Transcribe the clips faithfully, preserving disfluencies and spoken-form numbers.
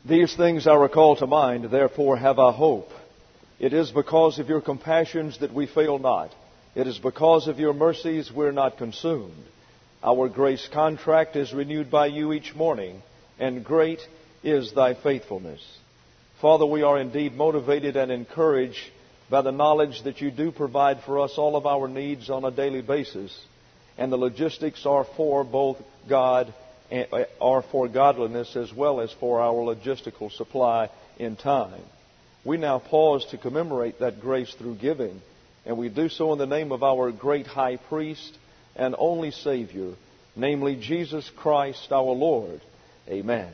These things I recall to mind, therefore have I hope. It is because of your compassions that we fail not. It is because of your mercies we're not consumed. Our grace contract is renewed by you each morning, and great is thy faithfulness. Father, we are indeed motivated and encouraged by the knowledge that you do provide for us all of our needs on a daily basis, and the logistics are for both God and are for godliness as well as for our logistical supply in time. We now pause to commemorate that grace through giving, and we do so in the name of our great high priest and only Savior, namely Jesus Christ our Lord. Amen.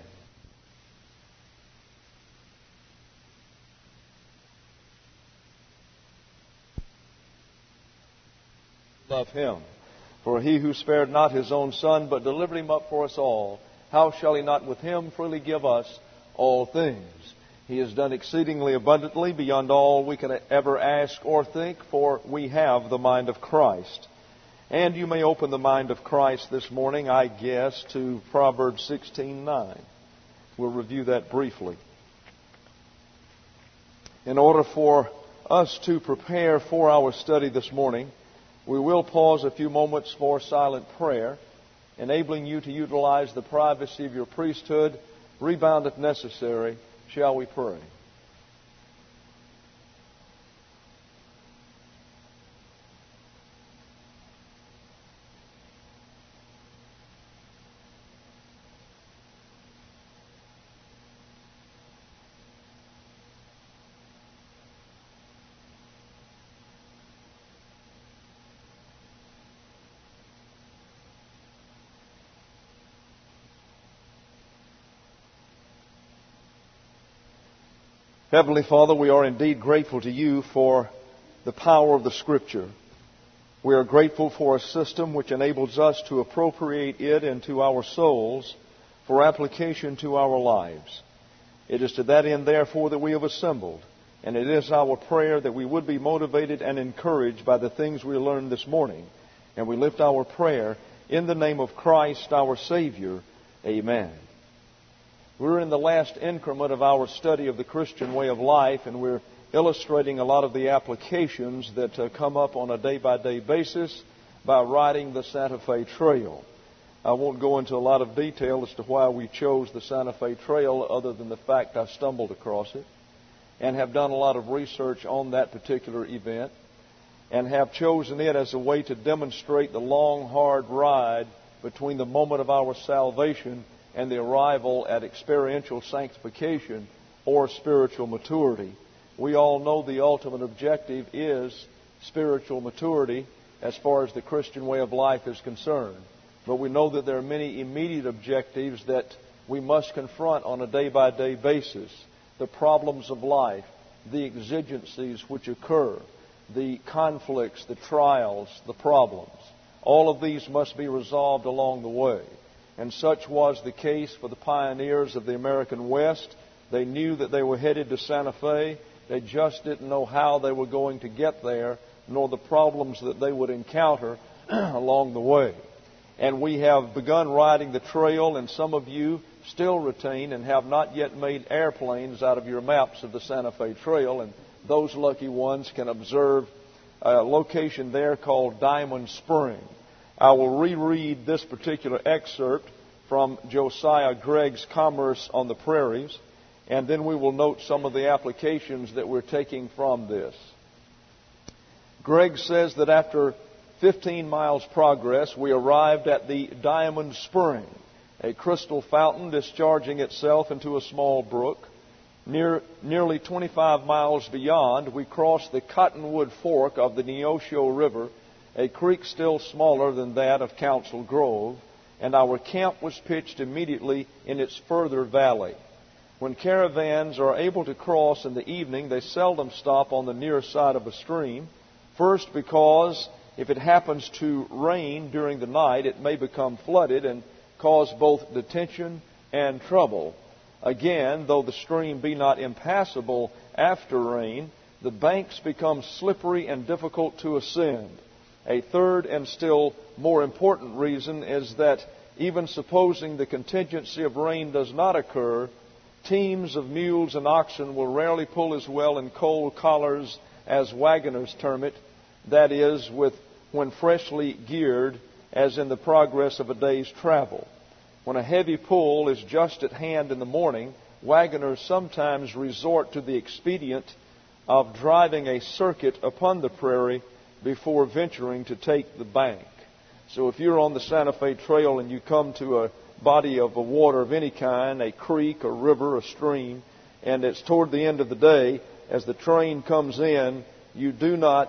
Love him. For he who spared not his own Son, but delivered him up for us all, how shall he not with him freely give us all things? He has done exceedingly abundantly beyond all we can ever ask or think, for we have the mind of Christ. And you may open the mind of Christ this morning, I guess, to Proverbs sixteen nine. We'll review that briefly. In order for us to prepare for our study this morning, we will pause a few moments for silent prayer, enabling you to utilize the privacy of your priesthood. Rebound if necessary. Shall we pray? Heavenly Father, we are indeed grateful to you for the power of the Scripture. We are grateful for a system which enables us to appropriate it into our souls for application to our lives. It is to that end, therefore, that we have assembled, and it is our prayer that we would be motivated and encouraged by the things we learned this morning. And we lift our prayer in the name of Christ, our Savior. Amen. We're in the last increment of our study of the Christian way of life, and we're illustrating a lot of the applications that uh, come up on a day-by-day basis by riding the Santa Fe Trail. I won't go into a lot of detail as to why we chose the Santa Fe Trail, other than the fact I stumbled across it and have done a lot of research on that particular event and have chosen it as a way to demonstrate the long, hard ride between the moment of our salvation and the arrival at experiential sanctification or spiritual maturity. We all know the ultimate objective is spiritual maturity as far as the Christian way of life is concerned. But we know that there are many immediate objectives that we must confront on a day-by-day basis. The problems of life, the exigencies which occur, the conflicts, the trials, the problems. All of these must be resolved along the way. And such was the case for the pioneers of the American West. They knew that they were headed to Santa Fe. They just didn't know how they were going to get there, nor the problems that they would encounter along the way. And we have begun riding the trail, and some of you still retain and have not yet made airplanes out of your maps of the Santa Fe Trail. And those lucky ones can observe a location there called Diamond Spring. I will reread this particular excerpt from Josiah Gregg's Commerce on the Prairies, and then we will note some of the applications that we're taking from this. Gregg says that after fifteen miles progress, we arrived at the Diamond Spring, a crystal fountain discharging itself into a small brook. Near, nearly twenty-five miles beyond, we crossed the Cottonwood Fork of the Neosho River, a creek still smaller than that of Council Grove, and our camp was pitched immediately in its further valley. When caravans are able to cross in the evening, they seldom stop on the near side of a stream. First, because if it happens to rain during the night, it may become flooded and cause both detention and trouble. Again, though the stream be not impassable after rain, the banks become slippery and difficult to ascend. A third and still more important reason is that even supposing the contingency of rain does not occur, Teams of mules and oxen will rarely pull as well in cold collars as wagoners term it, that is, with when freshly geared, as in the progress of a day's travel. When a heavy pull is just at hand in the morning, wagoners sometimes resort to the expedient of driving a circuit upon the prairie before venturing to take the bank. So if you're on the Santa Fe Trail and you come to a body of a water of any kind, a creek, a river, a stream, and it's toward the end of the day, as the train comes in, you do not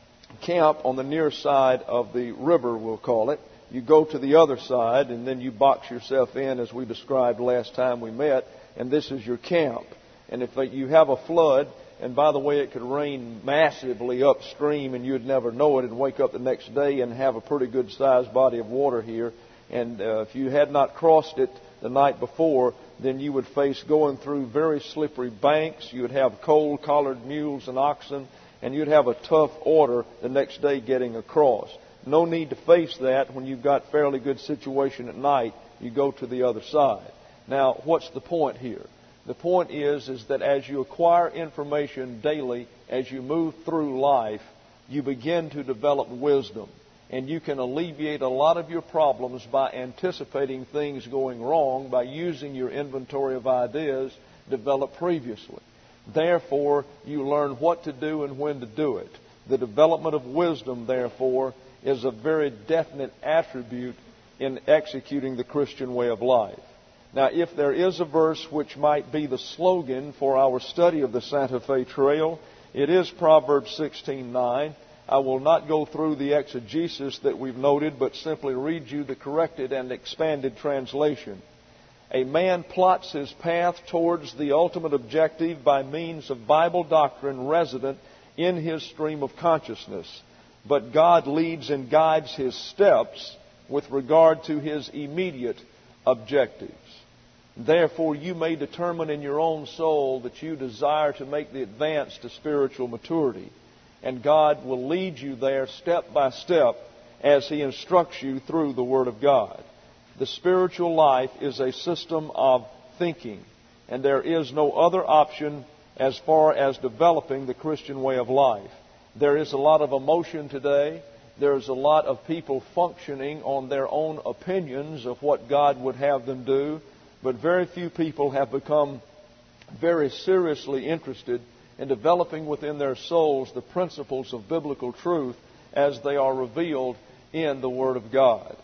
camp on the near side of the river, we'll call it. You go to the other side, and then you box yourself in, as we described last time we met, and this is your camp. And if you have a flood, and by the way, it could rain massively upstream, and you'd never know it, and wake up the next day and have a pretty good-sized body of water here. And uh, if you had not crossed it the night before, then you would face going through very slippery banks. You would have cold-collared mules and oxen, and you'd have a tough order the next day getting across. No need to face that when you've got fairly good situation at night. You go to the other side. Now, what's the point here? The point is, is that as you acquire information daily, as you move through life, you begin to develop wisdom. And you can alleviate a lot of your problems by anticipating things going wrong by using your inventory of ideas developed previously. Therefore, you learn what to do and when to do it. The development of wisdom, therefore, is a very definite attribute in executing the Christian way of life. Now, if there is a verse which might be the slogan for our study of the Santa Fe Trail, it is Proverbs sixteen nine. I will not go through the exegesis that we've noted, but simply read you the corrected and expanded translation. A man plots his path towards the ultimate objective by means of Bible doctrine resident in his stream of consciousness, but God leads and guides his steps with regard to his immediate objectives. Therefore, you may determine in your own soul that you desire to make the advance to spiritual maturity, and God will lead you there step by step as He instructs you through the Word of God. The spiritual life is a system of thinking, and there is no other option as far as developing the Christian way of life. There is a lot of emotion today. There's a lot of people functioning on their own opinions of what God would have them do, but very few people have become very seriously interested in developing within their souls the principles of biblical truth as they are revealed in the Word of God.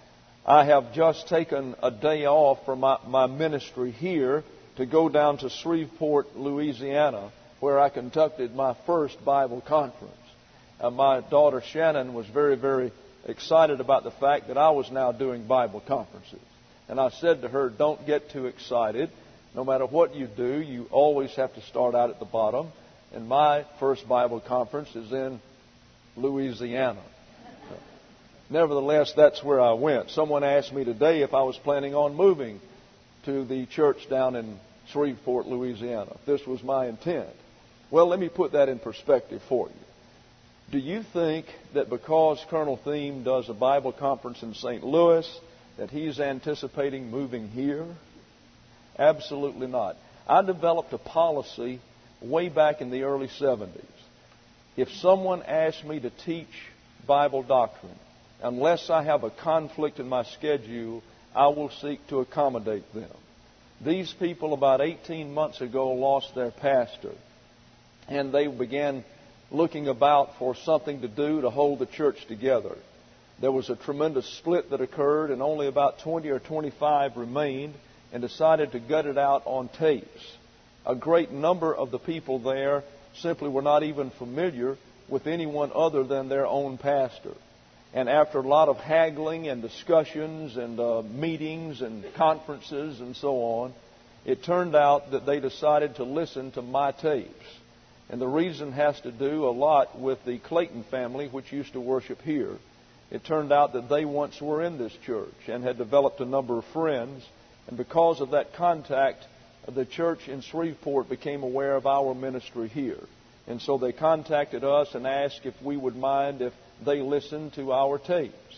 I have just taken a day off from my, my ministry here to go down to Shreveport, Louisiana, where I conducted my first Bible conference. Uh, my daughter Shannon was very, very excited about the fact that I was now doing Bible conferences. And I said to her, don't get too excited. No matter what you do, you always have to start out at the bottom. And my first Bible conference is in Louisiana. Nevertheless, that's where I went. Someone asked me today if I was planning on moving to the church down in Shreveport, Louisiana, if this was my intent. Well, let me put that in perspective for you. Do you think that because Colonel Thiem does a Bible conference in Saint Louis, that he's anticipating moving here? Absolutely not. I developed a policy way back in the early seventies. If someone asked me to teach Bible doctrine, unless I have a conflict in my schedule, I will seek to accommodate them. These people about eighteen months ago lost their pastor, and they began looking about for something to do to hold the church together. There was a tremendous split that occurred, and only about twenty or twenty-five remained and decided to gut it out on tapes. A great number of the people there simply were not even familiar with anyone other than their own pastor. And after a lot of haggling and discussions and uh, meetings and conferences and so on, it turned out that they decided to listen to my tapes. And the reason has to do a lot with the Clayton family, which used to worship here. It turned out that they once were in this church and had developed a number of friends. And because of that contact, the church in Shreveport became aware of our ministry here. And so they contacted us and asked if we would mind if they listened to our tapes.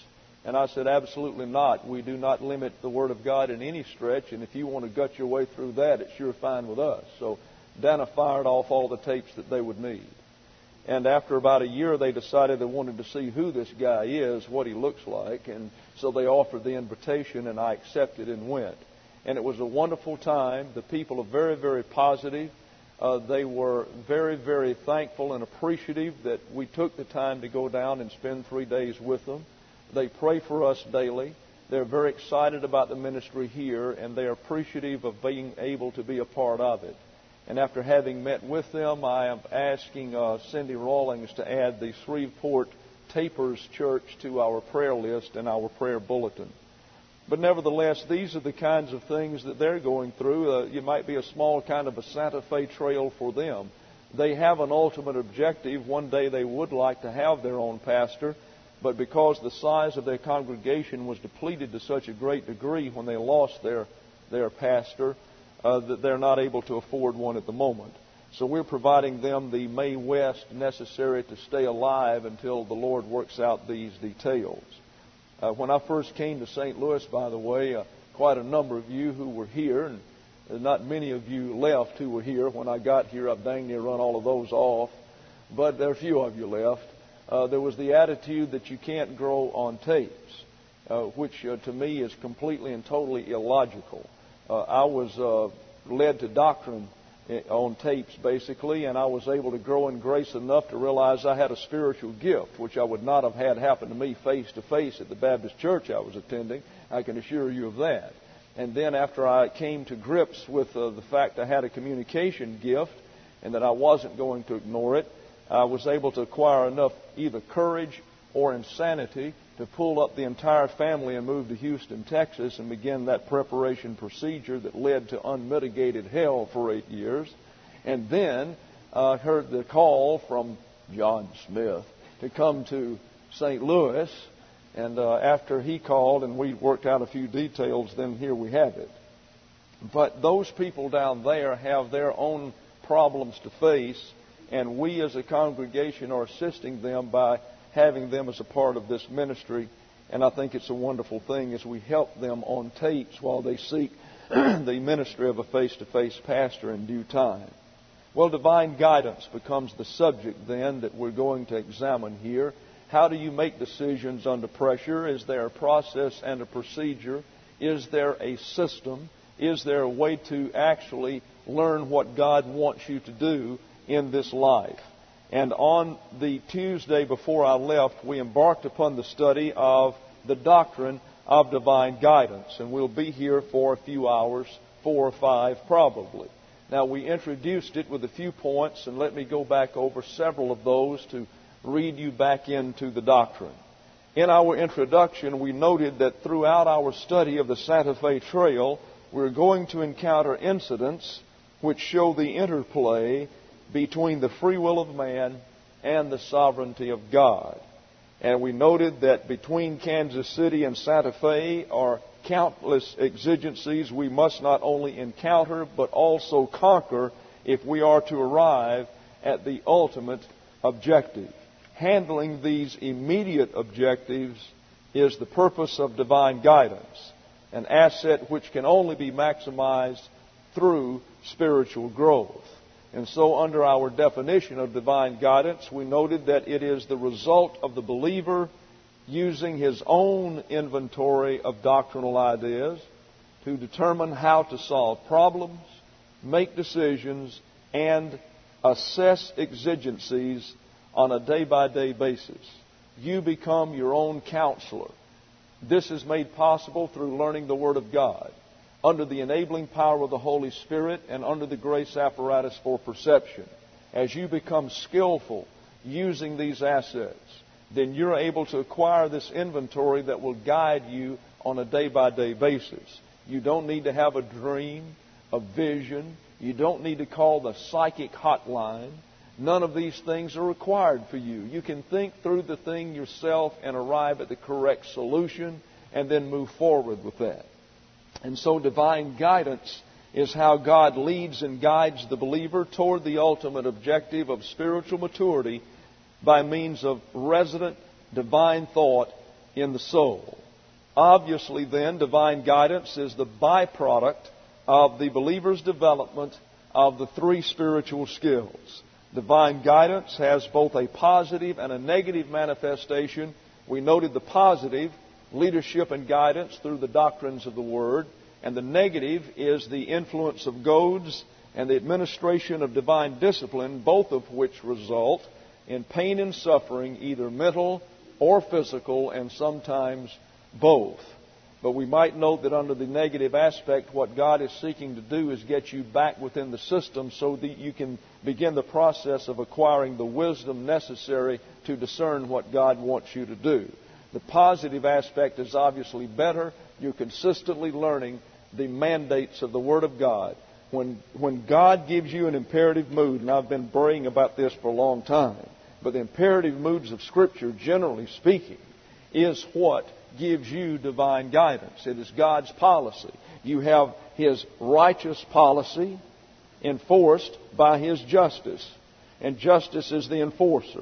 And I said, absolutely not. We do not limit the Word of God in any stretch, and if you want to gut your way through that, it's sure fine with us. So Dana fired off all the tapes that they would need. And after about a year, they decided they wanted to see who this guy is, what he looks like, and so they offered the invitation, and I accepted and went. And it was a wonderful time. The people are very, very positive. Uh, they were very, very thankful and appreciative that we took the time to go down and spend three days with them. They pray for us daily. They're very excited about the ministry here, and they're appreciative of being able to be a part of it. And after having met with them, I am asking uh, Cindy Rawlings to add the Shreveport Tapers Church to our prayer list and our prayer bulletin. But nevertheless, these are the kinds of things that they're going through. Uh, you might be a small kind of a Santa Fe trail for them. They have an ultimate objective. One day they would like to have their own pastor. But because the size of their congregation was depleted to such a great degree when they lost their, their pastor, uh, that they're not able to afford one at the moment. So we're providing them the May West necessary to stay alive until the Lord works out these details. Uh, when I first came to Saint Louis, by the way, uh, quite a number of you who were here, and not many of you left who were here. When I got here, I've dang near run all of those off. But there are a few of you left. Uh, there was the attitude that you can't grow on tapes, uh, which uh, to me is completely and totally illogical. Uh, I was uh, led to doctrine on tapes, basically, and I was able to grow in grace enough to realize I had a spiritual gift, which I would not have had happen to me face to face at the Baptist church I was attending. I can assure you of that. And then after I came to grips with uh, the fact I had a communication gift and that I wasn't going to ignore it, I was able to acquire enough either courage or insanity to pull up the entire family and move to Houston, Texas, and begin that preparation procedure that led to unmitigated hell for eight years. And then I uh, heard the call from John Smith to come to Saint Louis. And uh, after he called and we worked out a few details, then here we have it. But those people down there have their own problems to face, and we as a congregation are assisting them by having them as a part of this ministry. And I think it's a wonderful thing as we help them on tapes while they seek the ministry of a face-to-face pastor in due time. Well, divine guidance becomes the subject then that we're going to examine here. How do you make decisions under pressure? Is there a process and a procedure? Is there a system? Is there a way to actually learn what God wants you to do in this life? And on the Tuesday before I left, we embarked upon the study of the doctrine of divine guidance. And we'll be here for a few hours, four or five probably. Now, we introduced it with a few points, and let me go back over several of those to read you back into the doctrine. In our introduction, we noted that throughout our study of the Santa Fe Trail, we're going to encounter incidents which show the interplay between the free will of man and the sovereignty of God. And we noted that between Kansas City and Santa Fe are countless exigencies we must not only encounter but also conquer if we are to arrive at the ultimate objective. Handling these immediate objectives is the purpose of divine guidance, an asset which can only be maximized through spiritual growth. And so under our definition of divine guidance, we noted that it is the result of the believer using his own inventory of doctrinal ideas to determine how to solve problems, make decisions, and assess exigencies on a day-by-day basis. You become your own counselor. This is made possible through learning the Word of God, under the enabling power of the Holy Spirit and under the grace apparatus for perception. As you become skillful using these assets, then you're able to acquire this inventory that will guide you on a day-by-day basis. You don't need to have a dream, a vision. You don't need to call the psychic hotline. None of these things are required for you. You can think through the thing yourself and arrive at the correct solution and then move forward with that. And so divine guidance is how God leads and guides the believer toward the ultimate objective of spiritual maturity by means of resident divine thought in the soul. Obviously, then, divine guidance is the byproduct of the believer's development of the three spiritual skills. Divine guidance has both a positive and a negative manifestation. We noted the positive, leadership and guidance through the doctrines of the Word, and the negative is the influence of goads and the administration of divine discipline, both of which result in pain and suffering, either mental or physical, and sometimes both. But we might note that under the negative aspect, what God is seeking to do is get you back within the system so that you can begin the process of acquiring the wisdom necessary to discern what God wants you to do. The positive aspect is obviously better. You're consistently learning the mandates of the Word of God. When, when God gives you an imperative mood, and I've been praying about this for a long time, but the imperative moods of Scripture, generally speaking, is what gives you divine guidance. It is God's policy. You have His righteous policy enforced by His justice, and justice is the enforcer.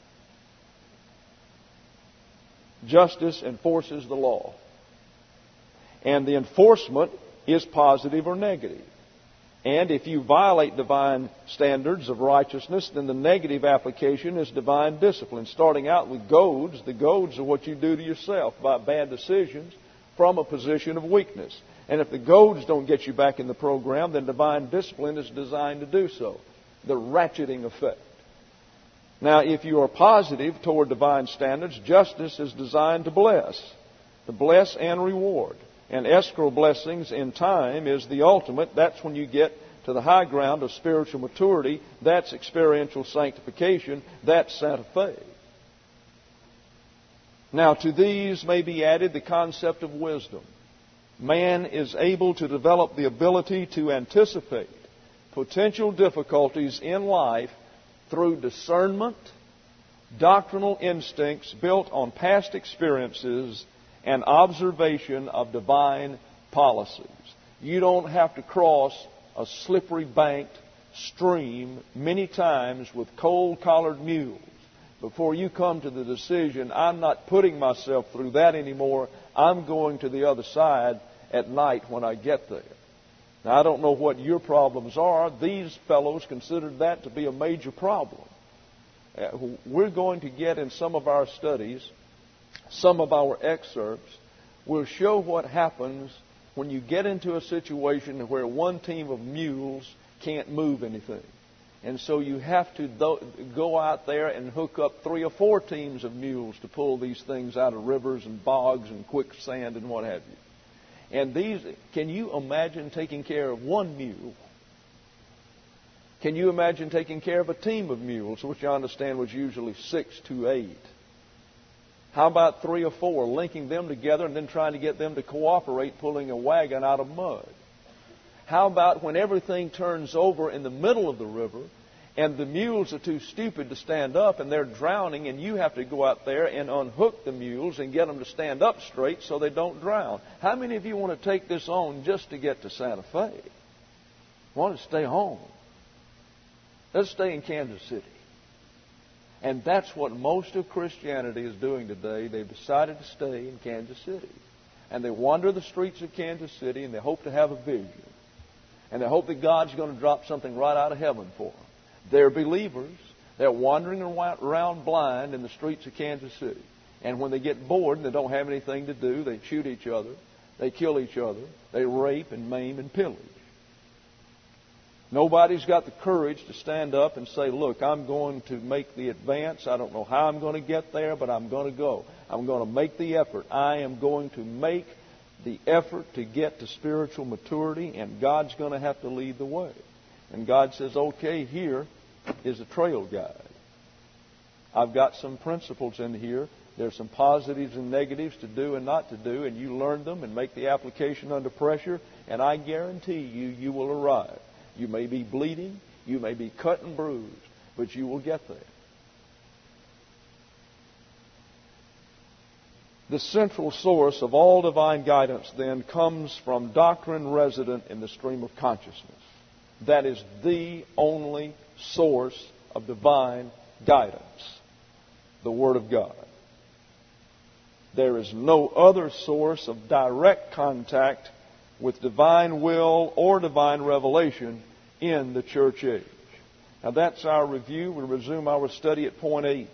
Justice enforces the law. And the enforcement is positive or negative. And if you violate divine standards of righteousness, then the negative application is divine discipline. Starting out with goads, the goads are what you do to yourself by bad decisions from a position of weakness. And if the goads don't get you back in the program, then divine discipline is designed to do so. The ratcheting effect. Now, if you are positive toward divine standards, justice is designed to bless. To bless and reward. And escrow blessings in time is the ultimate. That's when you get to the high ground of spiritual maturity. That's experiential sanctification. That's Santa Fe. Now, to these may be added the concept of wisdom. Man is able to develop the ability to anticipate potential difficulties in life through discernment, doctrinal instincts built on past experiences, and observation of divine policies. You don't have to cross a slippery banked stream many times with cold-collared mules before you come to the decision, I'm not putting myself through that anymore. I'm going to the other side at night when I get there. Now, I don't know what your problems are. These fellows considered that to be a major problem. We're going to get in some of our studies, some of our excerpts will show what happens when you get into a situation where one team of mules can't move anything. And so you have to go out there and hook up three or four teams of mules to pull these things out of rivers and bogs and quicksand and what have you. And these, can you imagine taking care of one mule? Can you imagine taking care of a team of mules, which I understand was usually six to eight? How about three or four, linking them together and then trying to get them to cooperate pulling a wagon out of mud? How about when everything turns over in the middle of the river and the mules are too stupid to stand up and they're drowning and you have to go out there and unhook the mules and get them to stand up straight so they don't drown? How many of you want to take this on just to get to Santa Fe? Want to stay home? Let's stay in Kansas City. And that's what most of Christianity is doing today. They've decided to stay in Kansas City. And they wander the streets of Kansas City and they hope to have a vision. And they hope that God's going to drop something right out of heaven for them. They're believers. They're wandering around blind in the streets of Kansas City. And when they get bored and they don't have anything to do, they shoot each other. They kill each other. They rape and maim and pillage. Nobody's got the courage to stand up and say, look, I'm going to make the advance. I don't know how I'm going to get there, but I'm going to go. I'm going to make the effort. I am going to make the effort to get to spiritual maturity, and God's going to have to lead the way. And God says, okay, here is a trail guide. I've got some principles in here. There's some positives and negatives to do and not to do, and you learn them and make the application under pressure, and I guarantee you, you will arrive. You may be bleeding, you may be cut and bruised, but you will get there. The central source of all divine guidance, then, comes from doctrine resident in the stream of consciousness. That is the only source of divine guidance, the Word of God. There is no other source of direct contact with divine will or divine revelation in the church age. Now that's our review. We'll resume our study at point eight.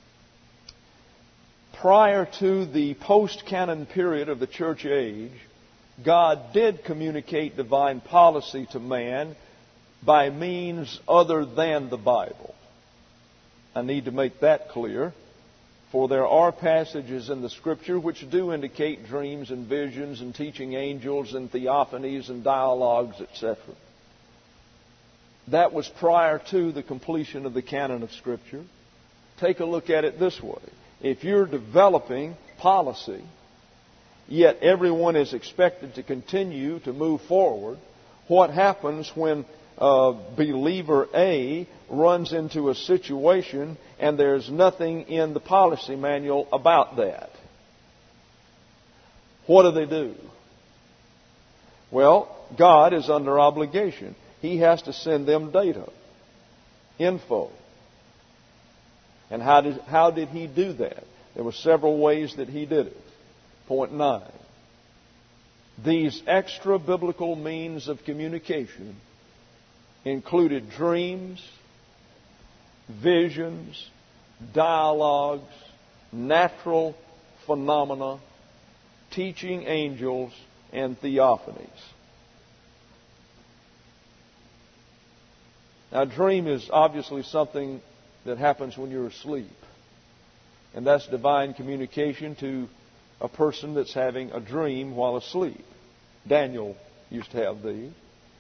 Prior to the post-canon period of the church age, God did communicate divine policy to man by means other than the Bible. I need to make that clear, for there are passages in the Scripture which do indicate dreams and visions and teaching angels and theophanies and dialogues, et cetera. That was prior to the completion of the canon of Scripture. Take a look at it this way. If you're developing policy, yet everyone is expected to continue to move forward, what happens when uh, believer A runs into a situation and there's nothing in the policy manual about that? What do they do? Well, God is under obligation. He has to send them data, info. And how did, how did He do that? There were several ways that He did it. Point nine. These extra biblical means of communication included dreams, visions, dialogues, natural phenomena, teaching angels, and theophanies. Now, a dream is obviously something that happens when you're asleep. And that's divine communication to a person that's having a dream while asleep. Daniel used to have these.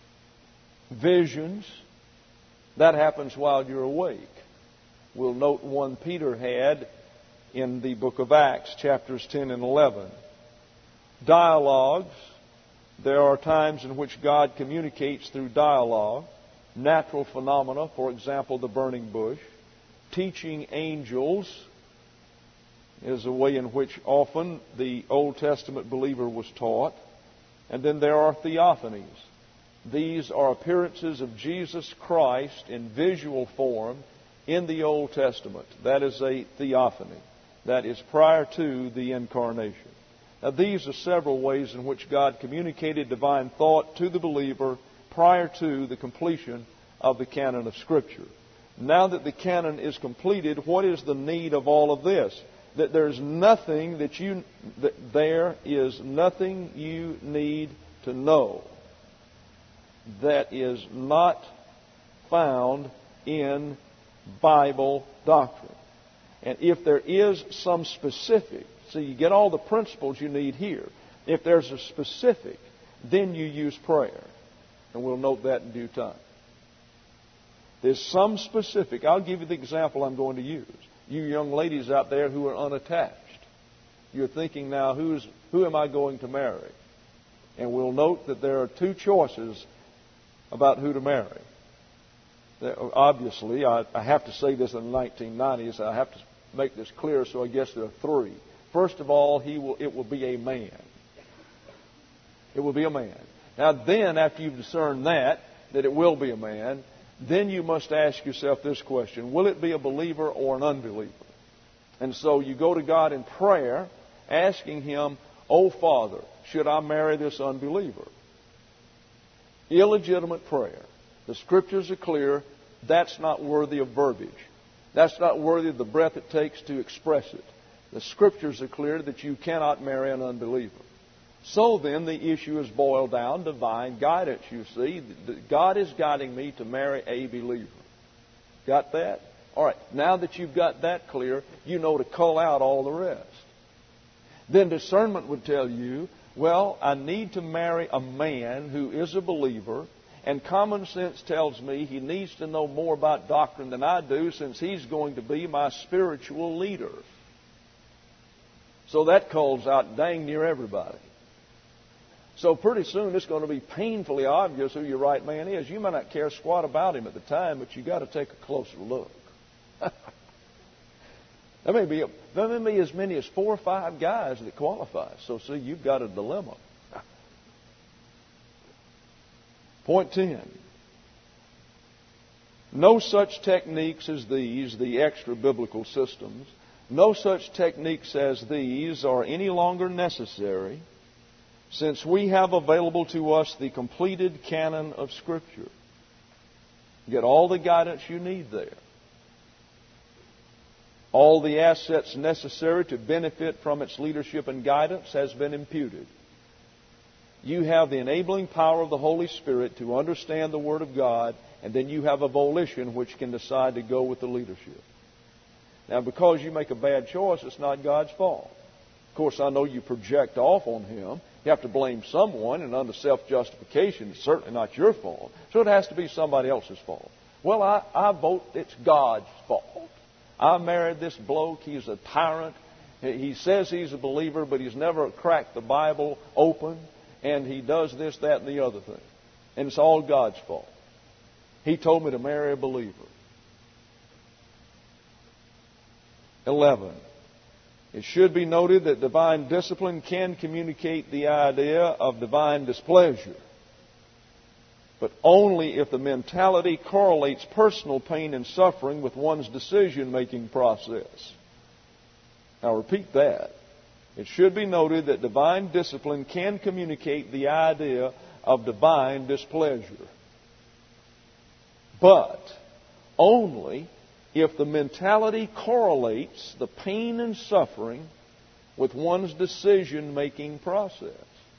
Visions, that happens while you're awake. We'll note one Peter had in the book of Acts, chapters ten and eleven. Dialogues, there are times in which God communicates through dialogue. Natural phenomena, for example, the burning bush. Teaching angels is a way in which often the Old Testament believer was taught. And then there are theophanies. These are appearances of Jesus Christ in visual form in the Old Testament. That is a theophany. That is prior to the incarnation. Now, these are several ways in which God communicated divine thought to the believer prior to the completion of the canon of Scripture. Now that the canon is completed, what is the need of all of this? That there's nothing that you that there is nothing you need to know that is not found in Bible doctrine. And if there is some specific, so you get all the principles you need here. If there's a specific, then you use prayer. And we'll note that in due time. There's some specific. I'll give you the example I'm going to use. You young ladies out there who are unattached. You're thinking now, who's who am I going to marry? And we'll note that there are two choices about who to marry. Obviously, I, I have to say this in the nineteen nineties. I have to make this clear, so I guess there are three. First of all, he will. It will be a man. It will be a man. Now then, after you've discerned that, that it will be a man, then you must ask yourself this question: will it be a believer or an unbeliever? And so you go to God in prayer, asking Him, "Oh Father, should I marry this unbeliever?" Illegitimate prayer. The Scriptures are clear. That's not worthy of verbiage. That's not worthy of the breath it takes to express it. The Scriptures are clear that you cannot marry an unbeliever. So then the issue is boiled down to divine guidance, you see. God is guiding me to marry a believer. Got that? All right. Now that you've got that clear, you know to cull out all the rest. Then discernment would tell you, well, I need to marry a man who is a believer, and common sense tells me he needs to know more about doctrine than I do, since he's going to be my spiritual leader. So that calls out dang near everybody. So pretty soon it's going to be painfully obvious who your right man is. You may not care squat about him at the time, but you've got to take a closer look. There may be, there may be as many as four or five guys that qualify. So see, you've got a dilemma. Point ten. No such techniques as these, the extra biblical systems, No such techniques as these are any longer necessary, since we have available to us the completed canon of Scripture. You get all the guidance you need there. All the assets necessary to benefit from its leadership and guidance has been imputed. You have the enabling power of the Holy Spirit to understand the Word of God, and then you have a volition which can decide to go with the leadership. Now, because you make a bad choice, it's not God's fault. Of course, I know you project off on Him. You have to blame someone, and under self-justification, it's certainly not your fault. So it has to be somebody else's fault. Well, I, I vote it's God's fault. I married this bloke. He's a tyrant. He says he's a believer, but he's never cracked the Bible open. And he does this, that, and the other thing. And it's all God's fault. He told me to marry a believer. eleven. It should be noted that divine discipline can communicate the idea of divine displeasure, but only if the mentality correlates personal pain and suffering with one's decision-making process. Now, repeat that. It should be noted that divine discipline can communicate the idea of divine displeasure, but only if the mentality correlates the pain and suffering with one's decision-making process.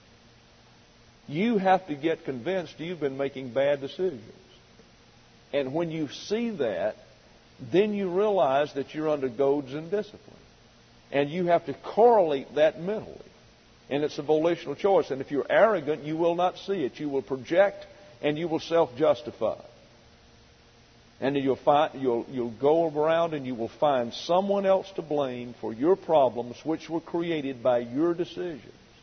You have to get convinced you've been making bad decisions. And when you see that, then you realize that you're under goads and discipline. And you have to correlate that mentally. And it's a volitional choice. And if you're arrogant, you will not see it. You will project and you will self-justify. And then you'll, find, you'll, you'll go around and you will find someone else to blame for your problems, which were created by your decisions.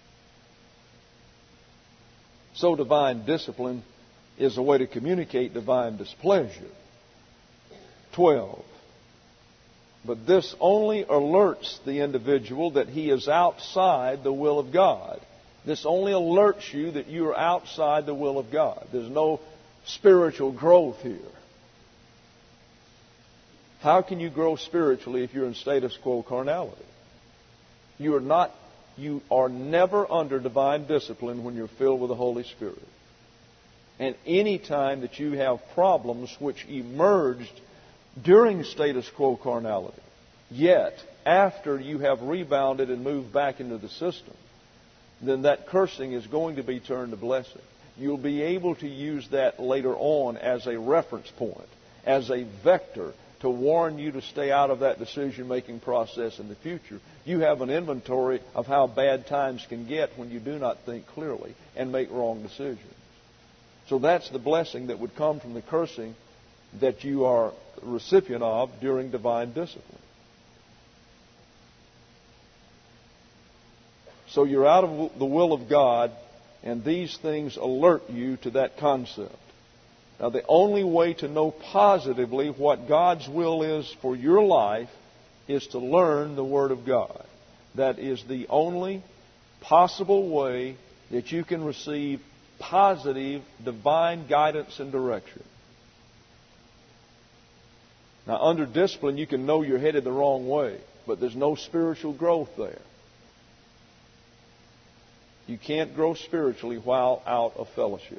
So divine discipline is a way to communicate divine displeasure. twelve. But this only alerts the individual that he is outside the will of God. This only alerts you that you are outside the will of God. There's no spiritual growth here. How can you grow spiritually if you're in status quo carnality? You are not, you are never under divine discipline when you're filled with the Holy Spirit. And any time that you have problems which emerged during status quo carnality, yet after you have rebounded and moved back into the system, then that cursing is going to be turned to blessing. You'll be able to use that later on as a reference point, as a vector to warn you to stay out of that decision-making process in the future. You have an inventory of how bad times can get when you do not think clearly and make wrong decisions. So that's the blessing that would come from the cursing that you are the recipient of during divine discipline. So you're out of the will of God, and these things alert you to that concept. Now, the only way to know positively what God's will is for your life is to learn the Word of God. That is the only possible way that you can receive positive divine guidance and direction. Now, under discipline, you can know you're headed the wrong way, but there's no spiritual growth there. You can't grow spiritually while out of fellowship.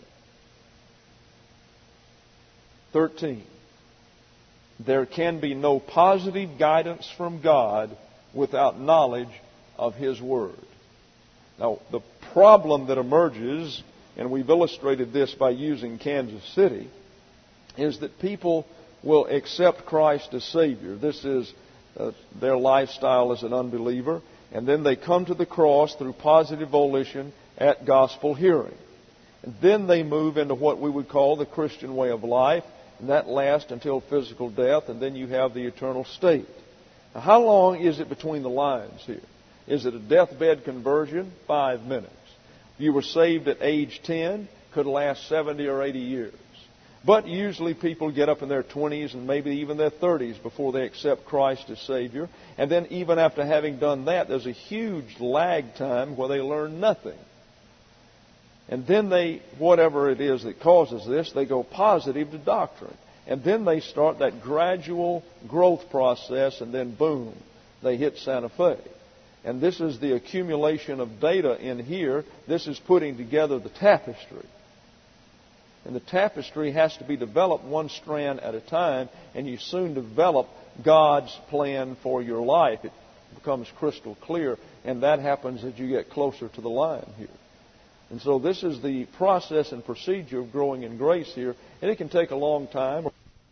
thirteen. There can be no positive guidance from God without knowledge of His Word. Now, the problem that emerges, and we've illustrated this by using Kansas City, is that people will accept Christ as Savior. This is uh, their lifestyle as an unbeliever. And then they come to the cross through positive volition at gospel hearing. And then they move into what we would call the Christian way of life. And that lasts until physical death, and then you have the eternal state. Now, how long is it between the lines here? Is it a deathbed conversion? Five minutes. You were saved at age ten, could last seventy or eighty years. But usually people get up in their twenties and maybe even their thirties before they accept Christ as Savior. And then even after having done that, there's a huge lag time where they learn nothing. And then they, whatever it is that causes this, they go positive to doctrine. And then they start that gradual growth process, and then boom, they hit Santa Fe. And this is the accumulation of data in here. This is putting together the tapestry. And the tapestry has to be developed one strand at a time, and you soon develop God's plan for your life. It becomes crystal clear, and that happens as you get closer to the line here. And so this is the process and procedure of growing in grace here, and it can take a long time.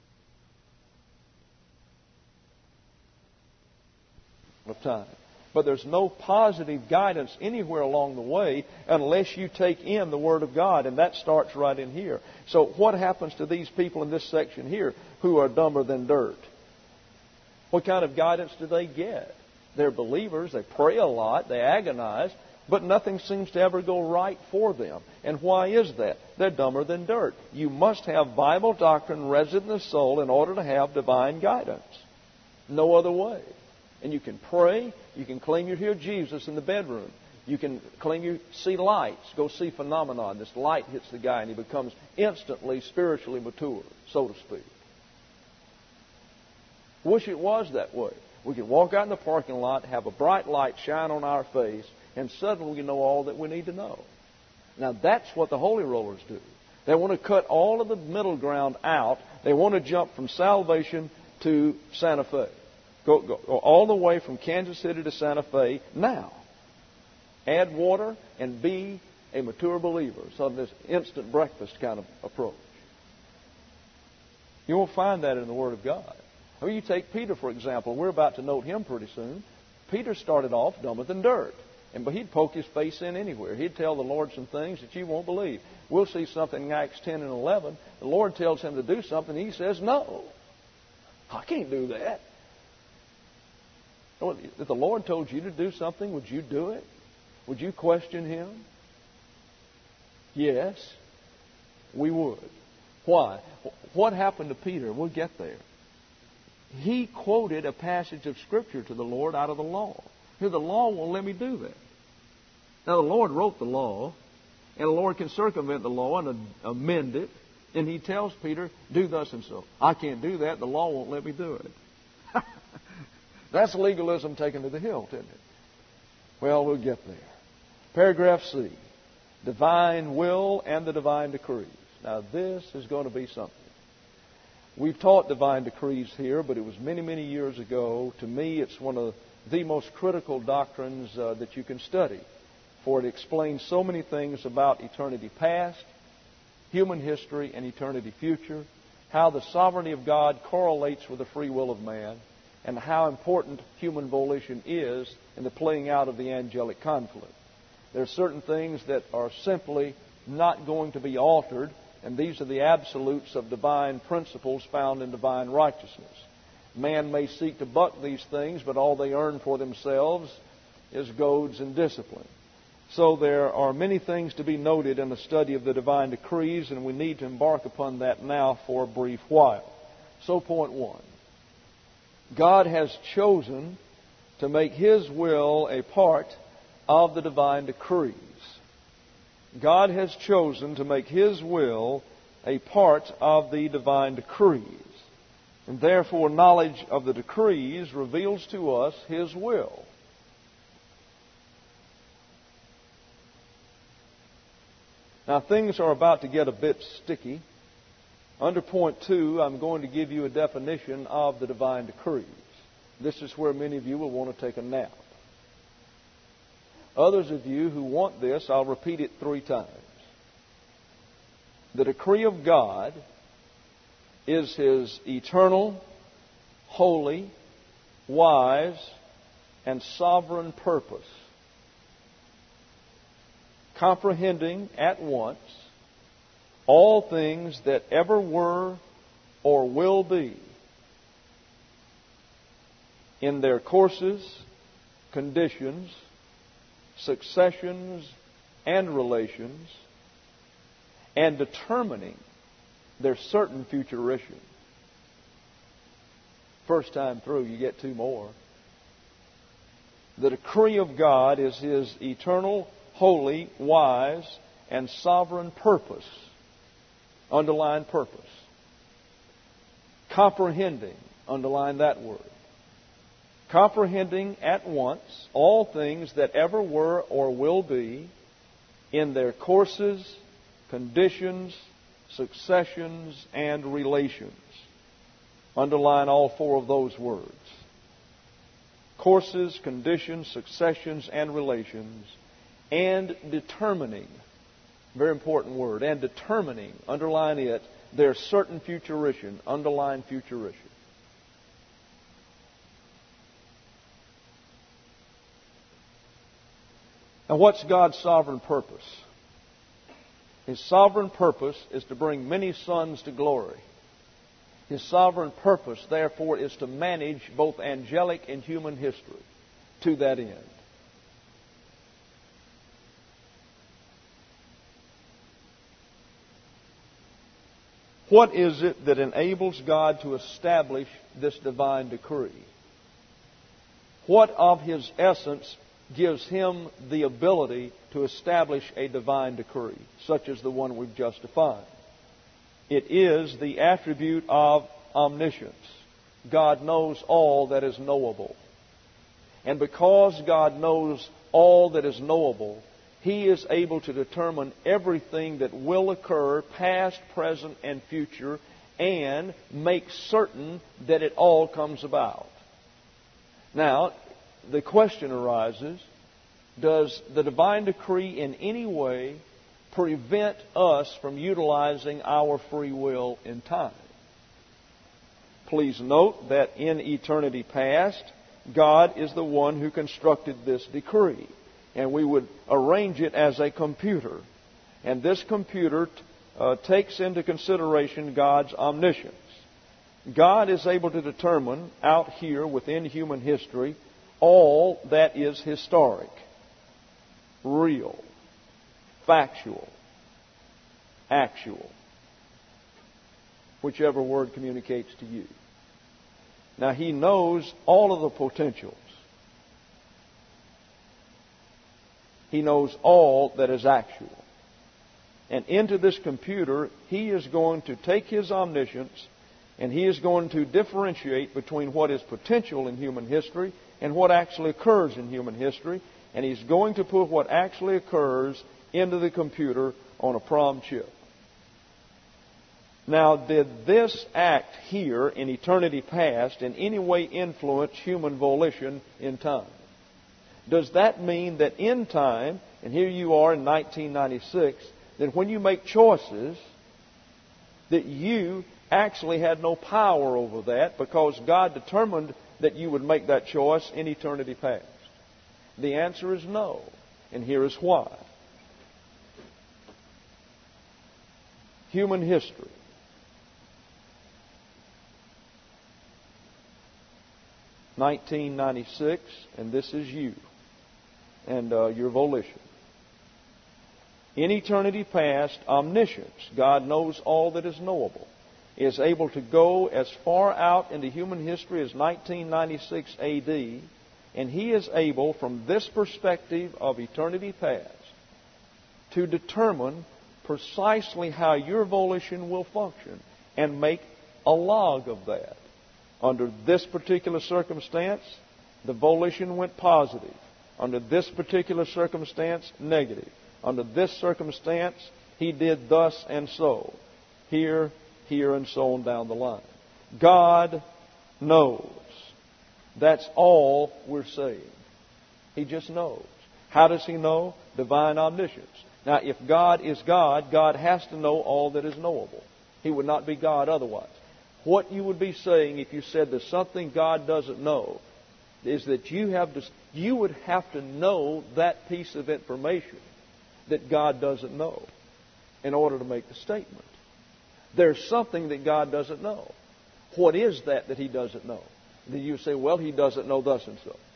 Of time. But there's no positive guidance anywhere along the way unless you take in the Word of God, and that starts right in here. So what happens to these people in this section here who are dumber than dirt? What kind of guidance do they get? They're believers, they pray a lot, they agonize, but nothing seems to ever go right for them. And why is that? They're dumber than dirt. You must have Bible doctrine resident in the soul in order to have divine guidance. No other way. And you can pray. You can claim you hear Jesus in the bedroom. You can claim you see lights. Go see phenomenon. This light hits the guy and he becomes instantly spiritually mature, so to speak. Wish it was that way. We could walk out in the parking lot, have a bright light shine on our face, and suddenly we know all that we need to know. Now that's what the holy rollers do. They want to cut all of the middle ground out. They want to jump from salvation to Santa Fe. Go, go, go all the way from Kansas City to Santa Fe now. Add water and be a mature believer. So this instant breakfast kind of approach. You won't find that in the Word of God. I mean, you take Peter, for example. We're about to note him pretty soon. Peter started off dumber than dirt. And, but he'd poke his face in anywhere. He'd tell the Lord some things that you won't believe. We'll see something in Acts ten and eleven. The Lord tells him to do something. And he says, no. I can't do that. If the Lord told you to do something, would you do it? Would you question Him? Yes, we would. Why? What happened to Peter? We'll get there. He quoted a passage of Scripture to the Lord out of the law. Here, the law won't let me do that. Now, the Lord wrote the law, and the Lord can circumvent the law and amend it, and He tells Peter, do thus and so. I can't do that. The law won't let me do it. That's legalism taken to the hilt, isn't it? Well, we'll get there. Paragraph C. Divine will and the divine decrees. Now, this is going to be something. We've taught divine decrees here, but it was many, many years ago. To me, it's one of the most critical doctrines uh, that you can study, for it explains so many things about eternity past, human history, and eternity future, how the sovereignty of God correlates with the free will of man, and how important human volition is in the playing out of the angelic conflict. There are certain things that are simply not going to be altered, and these are the absolutes of divine principles found in divine righteousness. Man may seek to buck these things, but all they earn for themselves is goads and discipline. So there are many things to be noted in the study of the divine decrees, and we need to embark upon that now for a brief while. So point one. God has chosen to make His will a part of the divine decrees. God has chosen to make His will a part of the divine decrees. And therefore, knowledge of the decrees reveals to us His will. Now, things are about to get a bit sticky. Under point two, I'm going to give you a definition of the divine decrees. This is where many of you will want to take a nap. Others of you who want this, I'll repeat it three times. The decree of God is His eternal, holy, wise, and sovereign purpose, comprehending at once all things that ever were or will be in their courses, conditions, successions, and relations, and determining their certain futuration. First time through, you get two more. The decree of God is His eternal, holy, wise, and sovereign purpose. Underline purpose. Comprehending. Underline that word. comprehending at once all things that ever were or will be in their courses, conditions, successions, and relations. Underline all four of those words. Courses, conditions, successions, and relations, and determining, very important word, and determining, underline it, their certain futurition, underline futurition. Now, what's God's sovereign purpose? His sovereign purpose is to bring many sons to glory. His sovereign purpose, therefore, is to manage both angelic and human history to that end. What is it that enables God to establish this divine decree? What of His essence gives Him the ability to establish a divine decree, such as the one we've just defined? It is the attribute of omniscience. God knows all that is knowable. And because God knows all that is knowable, He is able to determine everything that will occur, past, present, and future, and make certain that it all comes about. Now, the question arises, does the divine decree in any way prevent us from utilizing our free will in time? Please note that in eternity past, God is the one who constructed this decree. And we would arrange it as a computer. And this computer uh, takes into consideration God's omniscience. God is able to determine out here within human history all that is historic, real, factual, actual, whichever word communicates to you. Now, He knows all of the potentials. He knows all that is actual. And into this computer, He is going to take His omniscience and He is going to differentiate between what is potential in human history and what actually occurs in human history. And He's going to put what actually occurs into the computer on a prom chip. Now, did this act here in eternity past in any way influence human volition in time? Does that mean that in time, and here you are in nineteen ninety-six, that when you make choices, that you actually had no power over that because God determined that you would make that choice in eternity past? The answer is no, and here is why. Human history. nineteen ninety-six, and this is you and uh, your volition. In eternity past, omniscience, God knows all that is knowable, is able to go as far out into human history as nineteen ninety-six A D, and He is able, from this perspective of eternity past, to determine precisely how your volition will function and make a log of that. Under this particular circumstance, the volition went positive. Under this particular circumstance, negative. Under this circumstance, He did thus and so. Here, here, and so on down the line. God knows. That's all we're saying. He just knows. How does He know? Divine omniscience. Now, if God is God, God has to know all that is knowable. He would not be God otherwise. What you would be saying if you said there's something God doesn't know is that you have to, you would have to know that piece of information that God doesn't know in order to make the statement. There's something that God doesn't know. What is that that He doesn't know? Then you say, well, He doesn't know thus and so.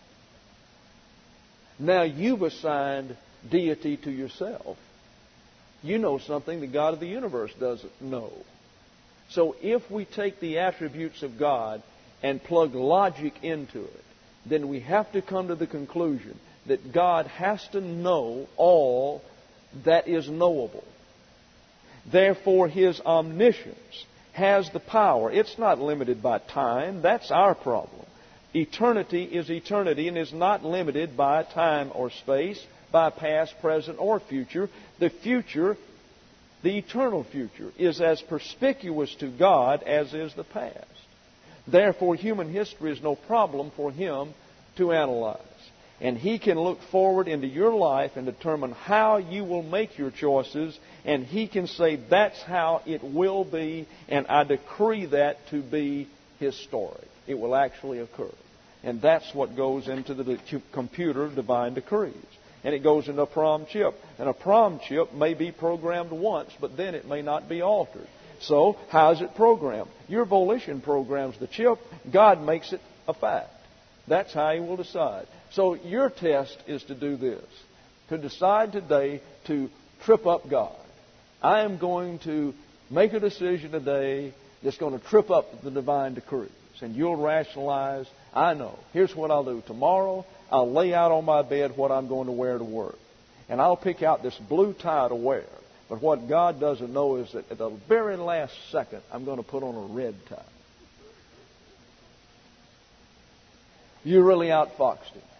Now you've assigned deity to yourself. You know something the God of the universe doesn't know. So if we take the attributes of God and plug logic into it, then we have to come to the conclusion that God has to know all that is knowable. Therefore, His omniscience has the power. It's not limited by time. That's our problem. Eternity is eternity and is not limited by time or space, by past, present, or future. The future, the eternal future, is as perspicuous to God as is the past. Therefore, human history is no problem for Him to analyze. And He can look forward into your life and determine how you will make your choices. And He can say, that's how it will be, and I decree that to be historic. It will actually occur. And that's what goes into the computer of divine decrees. And it goes into a prom chip. And a prom chip may be programmed once, but then it may not be altered. So, how is it programmed? Your volition programs the chip. God makes it a fact. That's how He will decide. So, your test is to do this. To decide today to trip up God. I am going to make a decision today that's going to trip up the divine decrees. And you'll rationalize, I know, here's what I'll do. Tomorrow, I'll lay out on my bed what I'm going to wear to work. And I'll pick out this blue tie to wear. But what God doesn't know is that at the very last second, I'm going to put on a red tie. You really outfoxed Him.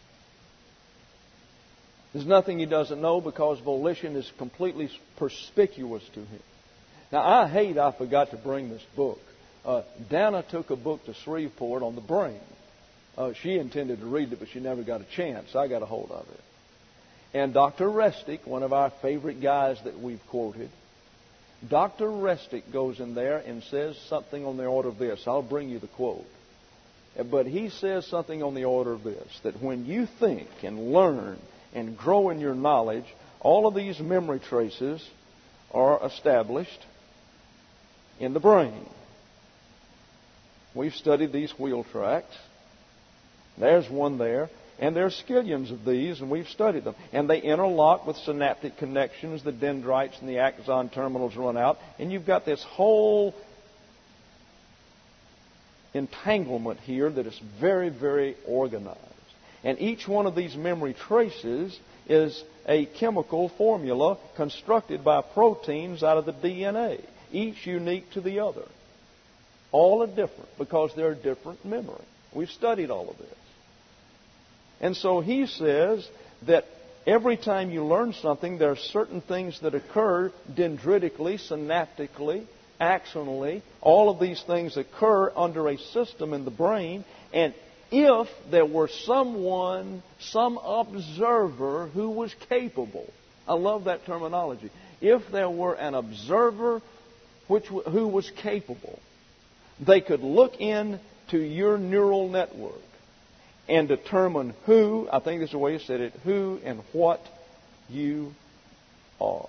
There's nothing He doesn't know because volition is completely perspicuous to Him. Now, I hate I forgot to bring this book. Uh, Dana took a book to Shreveport on the brain. Uh, she intended to read it, but she never got a chance. I got a hold of it. And Doctor Restic, one of our favorite guys that we've quoted, Doctor Restic goes in there and says something on the order of this. I'll bring you the quote. But he says something on the order of this, that when you think and learn and grow in your knowledge, all of these memory traces are established in the brain. We've studied these wheel tracks. There's one there. And there are skillions of these, and we've studied them. And they interlock with synaptic connections. The dendrites and the axon terminals run out. And you've got this whole entanglement here that is very, very organized. And each one of these memory traces is a chemical formula constructed by proteins out of the D N A, each unique to the other. All are different because they're different memory. We've studied all of this. And so he says that every time you learn something, there are certain things that occur dendritically, synaptically, axonally. All of these things occur under a system in the brain. And if there were someone, some observer who was capable, I love that terminology, if there were an observer which, who was capable, they could look into your neural network and determine who, I think this is the way he said it, who and what you are.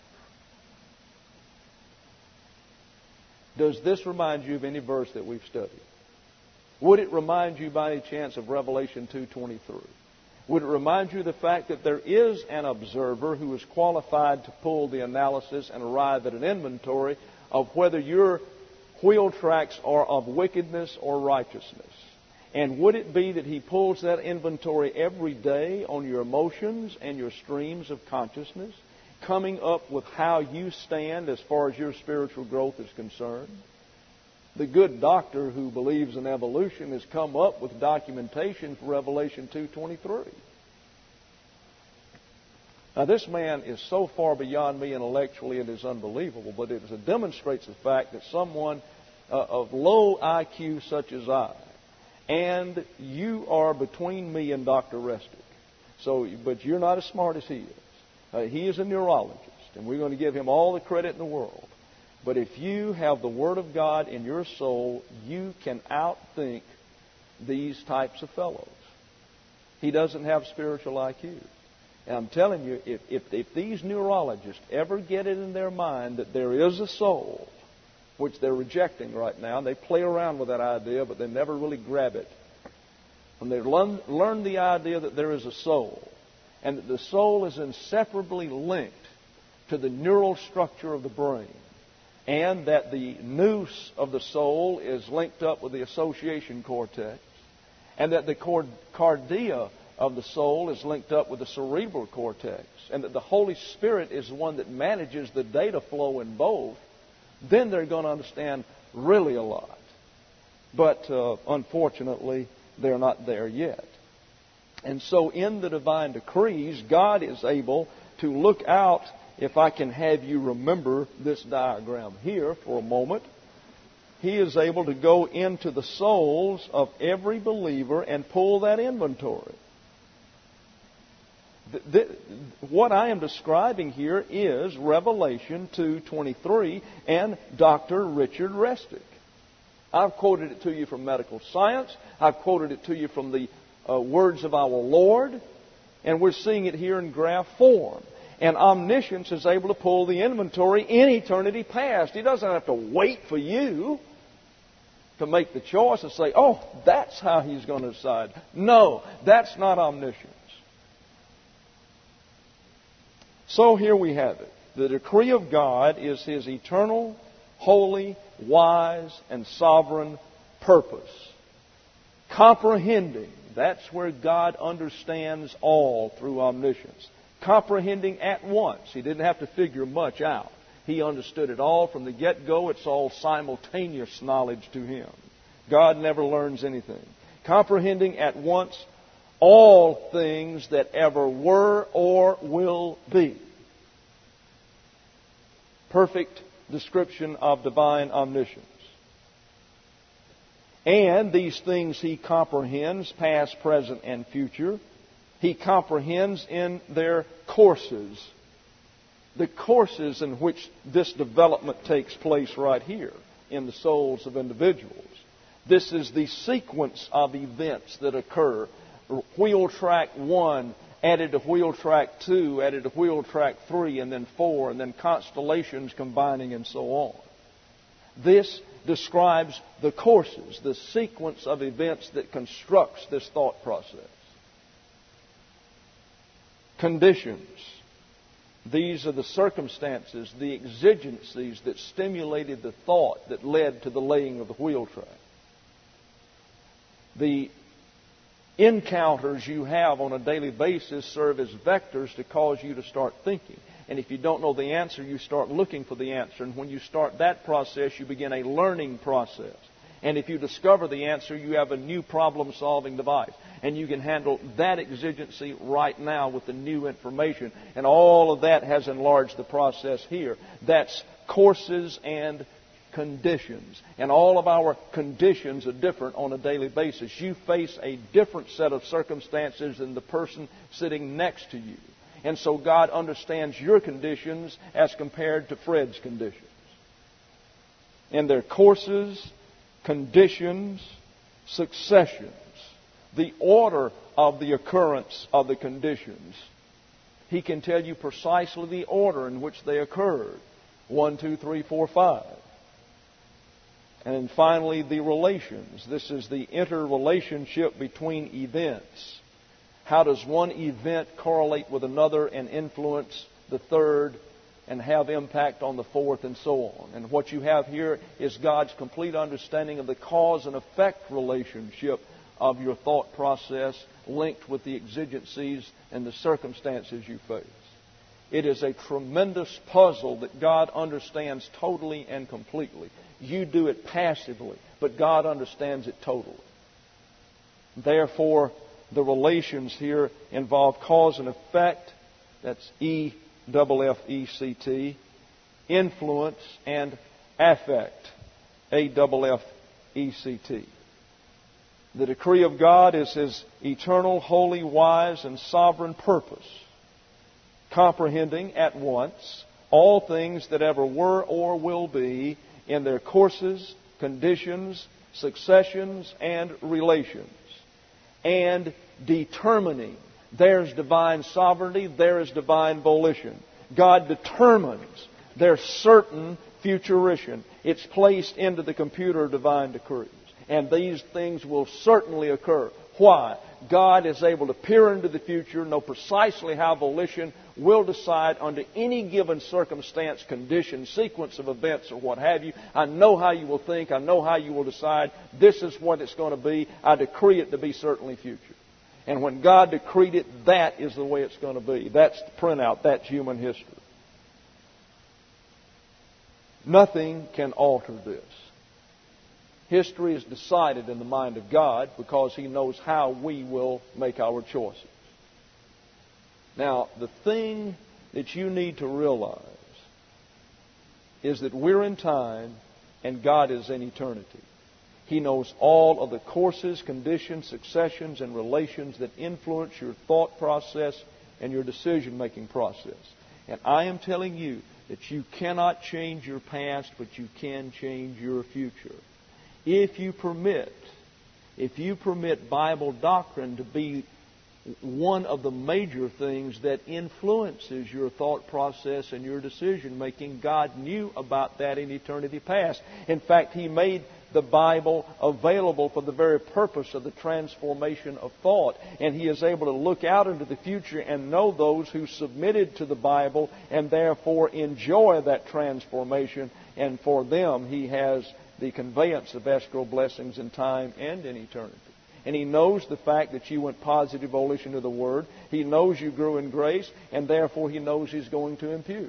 Does this remind you of any verse that we've studied? Would it remind you by any chance of Revelation two twenty-three? Would it remind you of the fact that there is an observer who is qualified to pull the analysis and arrive at an inventory of whether your wheel tracks are of wickedness or righteousness? And would it be that He pulls that inventory every day on your emotions and your streams of consciousness, coming up with how you stand as far as your spiritual growth is concerned? The good doctor who believes in evolution has come up with documentation for Revelation two twenty-three. Now, this man is so far beyond me intellectually, it is unbelievable, but it demonstrates the fact that someone uh, of low I Q such as I, and you are between me and Doctor Restic. So, but you're not as smart as he is. Uh, he is a neurologist, and we're going to give him all the credit in the world. But if you have the Word of God in your soul, you can outthink these types of fellows. He doesn't have spiritual I Q. And I'm telling you, if, if, if these neurologists ever get it in their mind that there is a soul, which they're rejecting right now, and they play around with that idea, but they never really grab it. When they learn, learn the idea that there is a soul, and that the soul is inseparably linked to the neural structure of the brain, and that the nous of the soul is linked up with the association cortex, and that the cord- cardia of the soul is linked up with the cerebral cortex, and that the Holy Spirit is the one that manages the data flow in both, then they're going to understand really a lot. But uh, unfortunately, they're not there yet. And so in the divine decrees, God is able to look out. If I can have you remember this diagram here for a moment, He is able to go into the souls of every believer and pull that inventory. The, the, what I am describing here is Revelation two twenty-three and Doctor Richard Resnick. I've quoted it to you from medical science. I've quoted it to you from the uh, words of our Lord. And we're seeing it here in graph form. And omniscience is able to pull the inventory in eternity past. He doesn't have to wait for you to make the choice and say, oh, that's how He's going to decide. No, that's not omniscience. So here we have it. The decree of God is His eternal, holy, wise, and sovereign purpose. Comprehending, that's where God understands all through omniscience. Comprehending at once. He didn't have to figure much out. He understood it all from the get-go. It's all simultaneous knowledge to Him. God never learns anything. Comprehending at once all things that ever were or will be. Perfect description of divine omniscience. And these things He comprehends, past, present, and future. He comprehends in their courses. The courses in which this development takes place right here in the souls of individuals. This is the sequence of events that occur. Wheel track one added to wheel track two, added to wheel track three, and then four, and then constellations combining and so on. This describes the courses, the sequence of events that constructs this thought process. Conditions. These are the circumstances, the exigencies that stimulated the thought that led to the laying of the wheel track. The encounters you have on a daily basis serve as vectors to cause you to start thinking. And if you don't know the answer, you start looking for the answer. And when you start that process, you begin a learning process. And if you discover the answer, you have a new problem-solving device. And you can handle that exigency right now with the new information. And all of that has enlarged the process here. That's courses and conditions. And all of our conditions are different on a daily basis. You face a different set of circumstances than the person sitting next to you. And so God understands your conditions as compared to Fred's conditions. And their courses, conditions, successions, the order of the occurrence of the conditions. He can tell you precisely the order in which they occurred. One, two, three, four, five. And then finally, the relations. This is the interrelationship between events. How does one event correlate with another and influence the third and have impact on the fourth and so on? And what you have here is God's complete understanding of the cause and effect relationship of your thought process linked with the exigencies and the circumstances you face. It is a tremendous puzzle that God understands totally and completely. You do it passively, but God understands it totally. Therefore, the relations here involve cause and effect. That's E F F E C T. Influence and affect. A F F E C T. The decree of God is His eternal, holy, wise, and sovereign purpose, comprehending at once all things that ever were or will be in their courses, conditions, successions, and relations, and determining. There's divine sovereignty, there is divine volition. God determines their certain futurition. It's placed into the computer of divine decrees. And these things will certainly occur. Why? God is able to peer into the future, know precisely how volition will decide under any given circumstance, condition, sequence of events, or what have you. I know how you will think. I know how you will decide. This is what it's going to be. I decree it to be certainly future. And when God decreed it, that is the way it's going to be. That's the printout. That's human history. Nothing can alter this. History is decided in the mind of God because He knows how we will make our choices. Now, the thing that you need to realize is that we're in time and God is in eternity. He knows all of the courses, conditions, successions, and relations that influence your thought process and your decision-making process. And I am telling you that you cannot change your past, but you can change your future. If you permit, if you permit Bible doctrine to be one of the major things that influences your thought process and your decision-making, God knew about that in eternity past. In fact, He made the Bible available for the very purpose of the transformation of thought. And He is able to look out into the future and know those who submitted to the Bible and therefore enjoy that transformation. And for them, He has the conveyance of escrow blessings in time and in eternity. And He knows the fact that you went positive volition to the Word. He knows you grew in grace, and therefore He knows He's going to impute.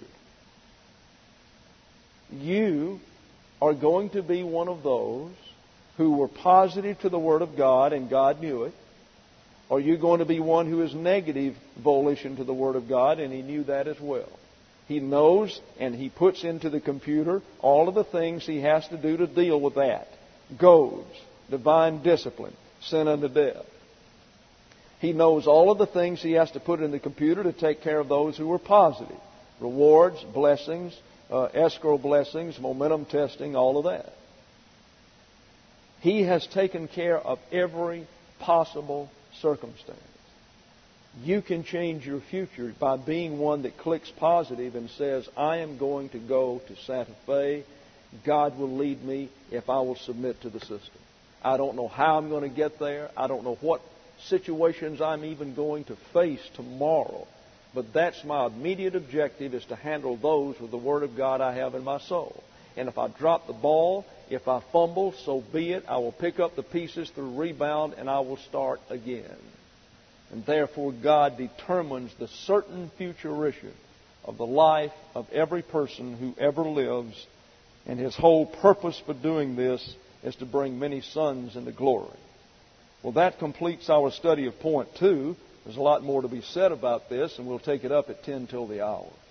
You are going to be one of those who were positive to the Word of God, and God knew it. Or are you going to be one who is negative volition to the Word of God, and He knew that as well? He knows, and He puts into the computer all of the things He has to do to deal with that. Goads, divine discipline, sin unto death. He knows all of the things He has to put in the computer to take care of those who are positive. Rewards, blessings, uh, escrow blessings, momentum testing, all of that. He has taken care of every possible circumstance. You can change your future by being one that clicks positive and says, I am going to go to Santa Fe. God will lead me if I will submit to the system. I don't know how I'm going to get there. I don't know what situations I'm even going to face tomorrow. But that's my immediate objective, is to handle those with the Word of God I have in my soul. And if I drop the ball, if I fumble, so be it. I will pick up the pieces through rebound and I will start again. And therefore God determines the certain fruition of the life of every person who ever lives. And His whole purpose for doing this is to bring many sons into glory. Well, that completes our study of point two. There's a lot more to be said about this, and we'll take it up at ten till the hour.